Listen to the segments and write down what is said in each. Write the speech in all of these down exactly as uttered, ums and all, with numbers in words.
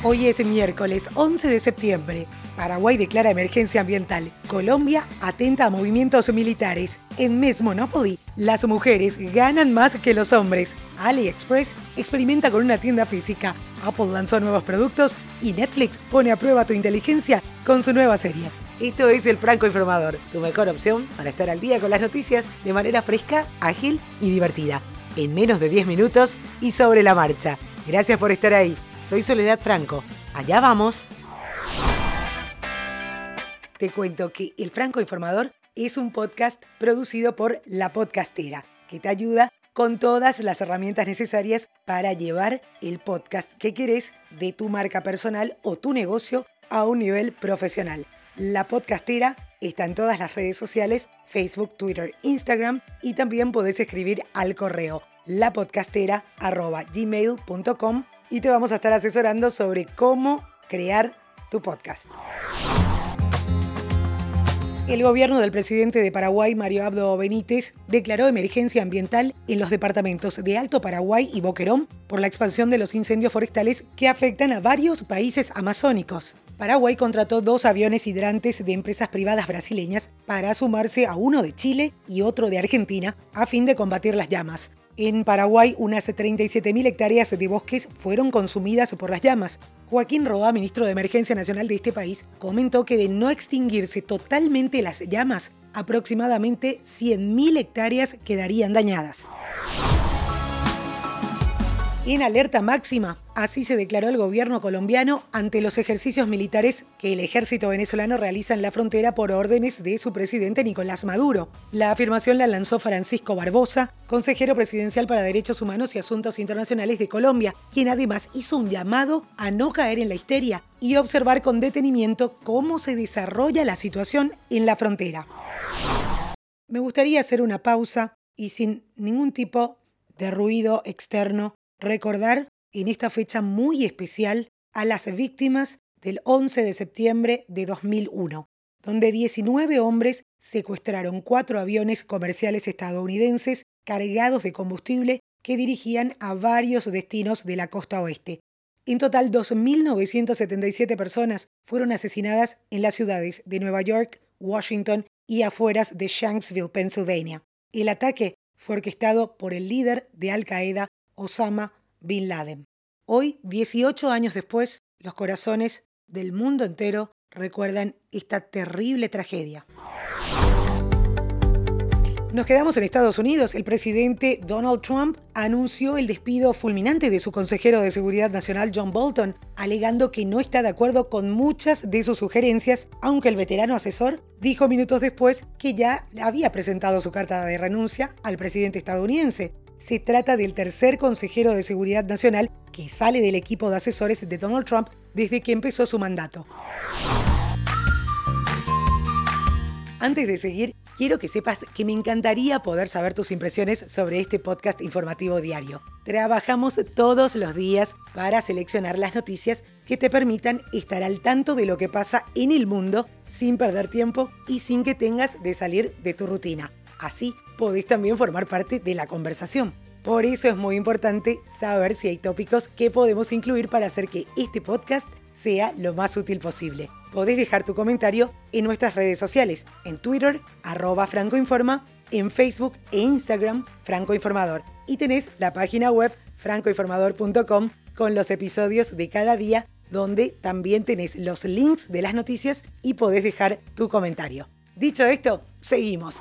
Hoy es miércoles once de septiembre. Paraguay declara emergencia ambiental. Colombia atenta a movimientos militares. En Miss Monopoly, las mujeres ganan más que los hombres. AliExpress experimenta con una tienda física. Apple lanzó nuevos productos y Netflix pone a prueba tu inteligencia con su nueva serie. Esto es El Franco Informador, tu mejor opción para estar al día con las noticias de manera fresca, ágil y divertida. En menos de diez minutos y sobre la marcha. Gracias por estar ahí. Soy Soledad Franco. Allá vamos. Te cuento que El Franco Informador es un podcast producido por La Podcastera, que te ayuda con todas las herramientas necesarias para llevar el podcast que querés de tu marca personal o tu negocio a un nivel profesional. La Podcastera está en todas las redes sociales, Facebook, Twitter, Instagram, y también podés escribir al correo lapodcastera arroba gmail punto com y te vamos a estar asesorando sobre cómo crear tu podcast. El gobierno del presidente de Paraguay, Mario Abdo Benítez, declaró emergencia ambiental en los departamentos de Alto Paraguay y Boquerón por la expansión de los incendios forestales que afectan a varios países amazónicos. Paraguay contrató dos aviones hidrantes de empresas privadas brasileñas para sumarse a uno de Chile y otro de Argentina a fin de combatir las llamas. En Paraguay, unas treinta y siete mil hectáreas de bosques fueron consumidas por las llamas. Joaquín Roa, ministro de Emergencia Nacional de este país, comentó que de no extinguirse totalmente las llamas, aproximadamente cien mil hectáreas quedarían dañadas. En alerta máxima, así se declaró el gobierno colombiano ante los ejercicios militares que el ejército venezolano realiza en la frontera por órdenes de su presidente Nicolás Maduro. La afirmación la lanzó Francisco Barbosa, consejero presidencial para Derechos Humanos y Asuntos Internacionales de Colombia, quien además hizo un llamado a no caer en la histeria y observar con detenimiento cómo se desarrolla la situación en la frontera. Me gustaría hacer una pausa y sin ningún tipo de ruido externo, recordar en esta fecha muy especial a las víctimas del once de septiembre de dos mil uno, donde diecinueve hombres secuestraron cuatro aviones comerciales estadounidenses cargados de combustible que dirigían a varios destinos de la costa oeste. En total, dos mil novecientas setenta y siete personas fueron asesinadas en las ciudades de Nueva York, Washington y afueras de Shanksville, Pensilvania. El ataque fue orquestado por el líder de Al Qaeda, Osama Bin Laden. Hoy, dieciocho años después, los corazones del mundo entero recuerdan esta terrible tragedia. Nos quedamos en Estados Unidos. El presidente Donald Trump anunció el despido fulminante de su consejero de Seguridad Nacional, John Bolton, alegando que no está de acuerdo con muchas de sus sugerencias, aunque el veterano asesor dijo minutos después que ya había presentado su carta de renuncia al presidente estadounidense. Se trata del tercer consejero de Seguridad Nacional que sale del equipo de asesores de Donald Trump desde que empezó su mandato. Antes de seguir, quiero que sepas que me encantaría poder saber tus impresiones sobre este podcast informativo diario. Trabajamos todos los días para seleccionar las noticias que te permitan estar al tanto de lo que pasa en el mundo sin perder tiempo y sin que tengas de salir de tu rutina. Así podés también formar parte de la conversación. Por eso es muy importante saber si hay tópicos que podemos incluir para hacer que este podcast sea lo más útil posible. Podés dejar tu comentario en nuestras redes sociales, en Twitter, arroba francoinforma, en Facebook e Instagram, Franco Informador. Y tenés la página web franco informador punto com con los episodios de cada día, donde también tenés los links de las noticias y podés dejar tu comentario. Dicho esto, seguimos.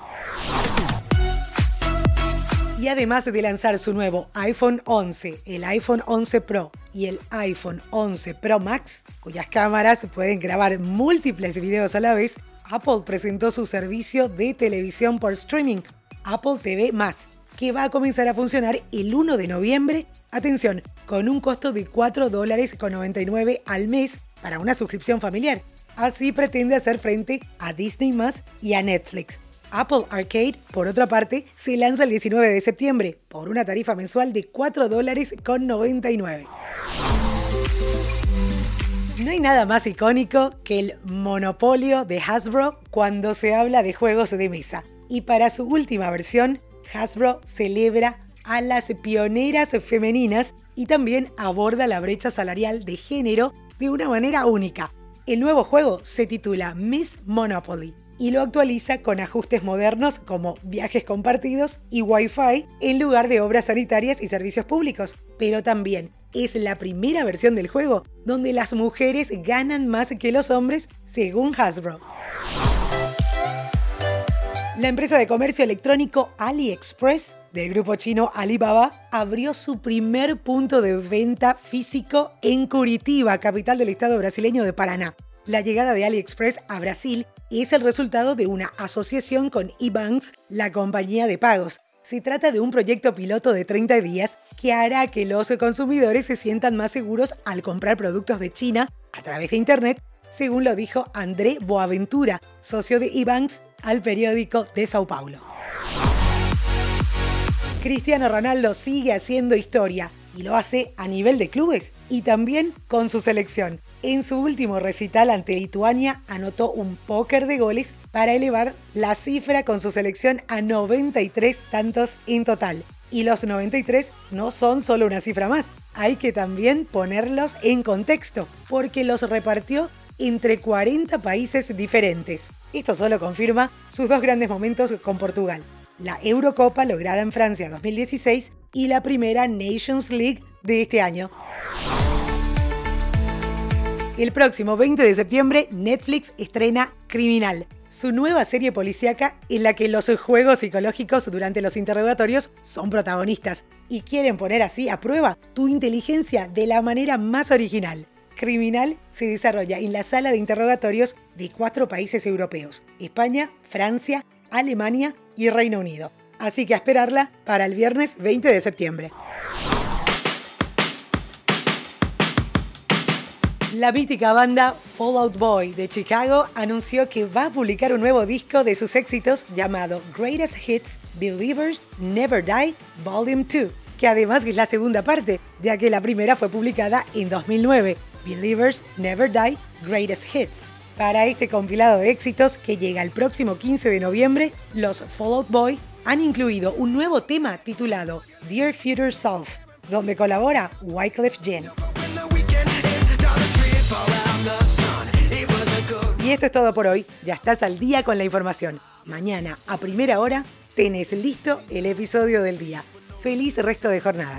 Y además de lanzar su nuevo iPhone once, el iPhone once Pro y el iPhone once Pro Max, cuyas cámaras pueden grabar múltiples videos a la vez, Apple presentó su servicio de televisión por streaming, Apple T V más, que va a comenzar a funcionar el uno de noviembre, atención, con un costo de cuatro dólares con noventa y nueve al mes para una suscripción familiar. Así pretende hacer frente a Disney más y a Netflix. Apple Arcade, por otra parte, se lanza el diecinueve de septiembre por una tarifa mensual de cuatro dólares con noventa y nueve. No hay nada más icónico que el monopolio de Hasbro cuando se habla de juegos de mesa. Y para su última versión, Hasbro celebra a las pioneras femeninas y también aborda la brecha salarial de género de una manera única. El nuevo juego se titula Miss Monopoly y lo actualiza con ajustes modernos como viajes compartidos y Wi-Fi en lugar de obras sanitarias y servicios públicos. Pero también es la primera versión del juego donde las mujeres ganan más que los hombres, según Hasbro. La empresa de comercio electrónico AliExpress del grupo chino Alibaba abrió su primer punto de venta físico en Curitiba, capital del estado brasileño de Paraná. La llegada de AliExpress a Brasil es el resultado de una asociación con eBanks, la compañía de pagos. Se trata de un proyecto piloto de treinta días que hará que los consumidores se sientan más seguros al comprar productos de China a través de Internet, según lo dijo André Boaventura, socio de eBanks, al periódico de Sao Paulo. Cristiano Ronaldo sigue haciendo historia y lo hace a nivel de clubes y también con su selección. En su último recital ante Lituania anotó un póker de goles para elevar la cifra con su selección a noventa y tres tantos en total. Y los noventa y tres no son solo una cifra más, hay que también ponerlos en contexto, porque los repartió entre cuarenta países diferentes. Esto solo confirma sus dos grandes momentos con Portugal: la Eurocopa lograda en Francia dos mil dieciséis y la primera Nations League de este año. El próximo veinte de septiembre, Netflix estrena Criminal, su nueva serie policíaca en la que los juegos psicológicos durante los interrogatorios son protagonistas y quieren poner así a prueba tu inteligencia de la manera más original. Criminal se desarrolla en la sala de interrogatorios de cuatro países europeos: España, Francia, Alemania y Reino Unido. Así que a esperarla para el viernes veinte de septiembre. La mítica banda Fall Out Boy de Chicago anunció que va a publicar un nuevo disco de sus éxitos llamado Greatest Hits Believers Never Die Volume dos, que además es la segunda parte, ya que la primera fue publicada en dos mil nueve, Believers Never Die Greatest Hits. Para este compilado de éxitos que llega el próximo quince de noviembre, los Fall Out Boy han incluido un nuevo tema titulado Dear Future Self, donde colabora Wyclef Jean. Y esto es todo por hoy, ya estás al día con la información. Mañana, a primera hora, tenés listo el episodio del día. Feliz resto de jornada.